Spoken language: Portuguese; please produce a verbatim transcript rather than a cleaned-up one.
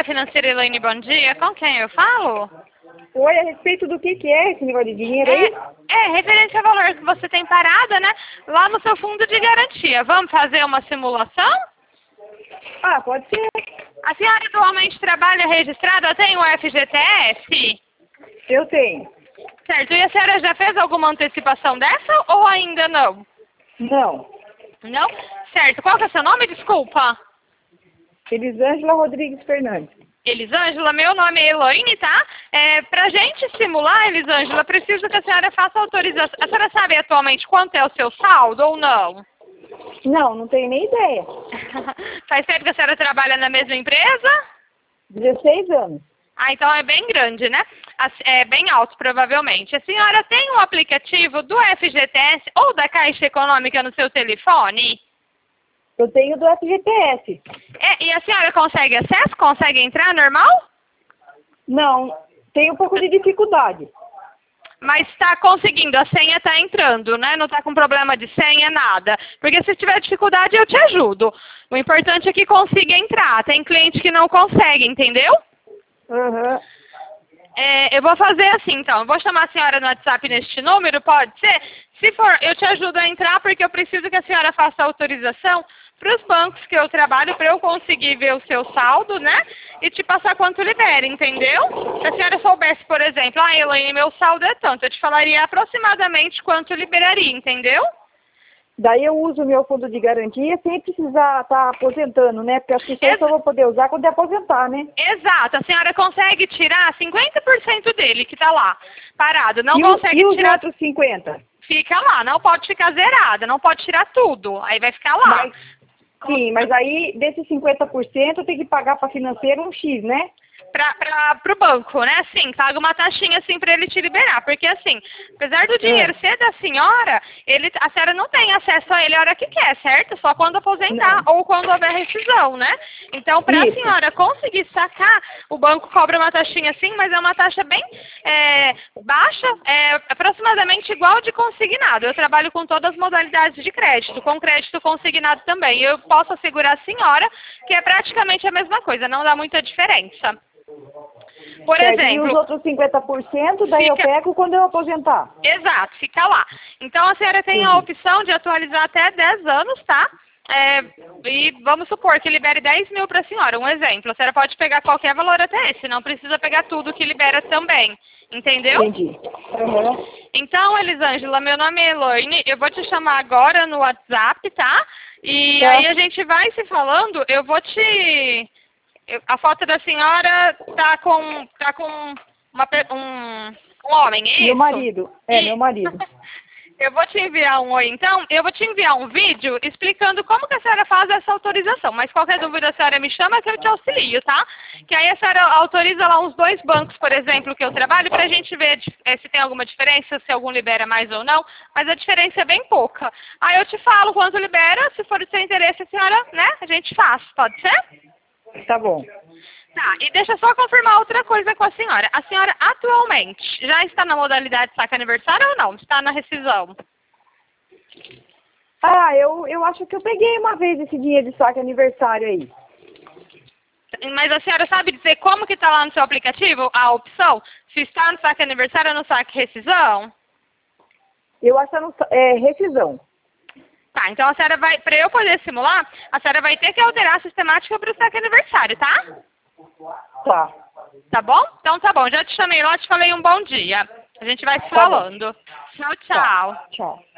Assessoria Financeira Elaine, bom dia. Com quem eu falo? Oi, a respeito do que, que é esse negócio de dinheiro aí? É, é, referente ao valor que você tem parada, né? Lá no seu fundo de garantia. Vamos fazer uma simulação? Ah, pode ser. A senhora atualmente trabalha registrada, tem o F G T S? Eu tenho. Certo. E a senhora já fez alguma antecipação dessa ou ainda não? Não. Não? Certo. Qual que é o seu nome? Desculpa. Elisângela Rodrigues Fernandes. Elisângela, meu nome é Elaine, tá? É, pra gente simular, Elisângela, preciso que a senhora faça autorização. A senhora sabe atualmente quanto é o seu saldo ou não? Não, não tenho nem ideia. Faz tempo que a senhora trabalha na mesma empresa? dezesseis anos. Ah, então é bem grande, né? É bem alto, provavelmente. A senhora tem um aplicativo do F G T S ou da Caixa Econômica no seu telefone? Eu tenho do F G T S. É, e a senhora consegue acesso? Consegue entrar normal? Não, tenho um pouco de dificuldade. Mas está conseguindo, a senha está entrando, né? Não está com problema de senha, nada. Porque se tiver dificuldade, eu te ajudo. O importante é que consiga entrar. Tem cliente que não consegue, entendeu? Uhum. É, eu vou fazer assim, então. Eu vou chamar a senhora no WhatsApp neste número, pode ser? Se for, eu te ajudo a entrar, porque eu preciso que a senhora faça autorização para os bancos que eu trabalho, para eu conseguir ver o seu saldo, né? E te passar quanto libera, entendeu? Se a senhora soubesse, por exemplo, ah, Elaine, meu saldo é tanto, eu te falaria aproximadamente quanto liberaria, entendeu? Daí eu uso o meu fundo de garantia sem precisar estar aposentando, né? Porque acho que isso aí só vou poder usar quando é aposentar, né? Exato. A senhora consegue tirar cinquenta por cento dele que está lá, parado. Não e consegue o, e tirar... os outros cinquenta? Fica lá, não pode ficar zerada, não pode tirar tudo. Aí vai ficar lá. Mas, sim, mas aí desses cinquenta por cento eu tenho que pagar para financeiro um X, né? Para o banco, né? Sim, paga uma taxinha assim para ele te liberar. Porque assim, apesar do dinheiro É. ser da senhora, ele, a senhora não tem acesso a ele a hora que quer, certo? Só quando aposentar Não. ou quando houver rescisão, né? Então, para a Isso. senhora conseguir sacar, o banco cobra uma taxinha assim, mas é uma taxa bem é, baixa, é aproximadamente igual de consignado. Eu trabalho com todas as modalidades de crédito, com crédito consignado também. Eu posso assegurar a senhora que é praticamente a mesma coisa, não dá muita diferença. Por Certo. exemplo... E os outros cinquenta por cento daí fica... eu pego quando eu aposentar. Exato, fica lá. Então a senhora tem a opção de atualizar até dez anos, tá? É, e vamos supor que libere dez mil para a senhora, um exemplo. A senhora pode pegar qualquer valor até esse, não precisa pegar tudo que libera também. Entendeu? Entendi. Uhum. Então, Elisângela, meu nome é Elaine, eu vou te chamar agora no WhatsApp, tá? E Tá. aí a gente vai se falando, eu vou te... Eu- a foto da senhora tá com, tá com uma, pe- um, um homem, é isso? Meu marido. É, E- meu marido. Eu vou te enviar um oi, então. Eu vou te enviar um vídeo explicando como que a senhora faz essa autorização. Mas qualquer dúvida a senhora me chama que eu te auxilio, tá? Que aí a senhora autoriza lá uns dois bancos, por exemplo, que eu trabalho, pra gente ver eh, se tem alguma diferença, se algum libera mais ou não. Mas a diferença é bem pouca. Aí eu te falo quanto libera, se for do seu interesse, a senhora, né, a gente faz. Pode ser? Tá bom. Tá, e deixa eu só confirmar outra coisa com a senhora. A senhora atualmente já está na modalidade saque aniversário ou não? Está na rescisão? Ah, eu, eu acho que eu peguei uma vez esse dinheiro de saque aniversário aí. Mas a senhora sabe dizer como que está lá no seu aplicativo a opção? Se está no saque aniversário ou no saque rescisão? Eu acho que não, é rescisão. Tá, então a senhora vai, para eu poder simular, a senhora vai ter que alterar a sistemática para o saque aniversário, tá? Tá. Tá bom? Então tá bom, já te chamei lá, te falei um bom dia. A gente vai se Tá bom. falando. Tchau, tchau. Tchau.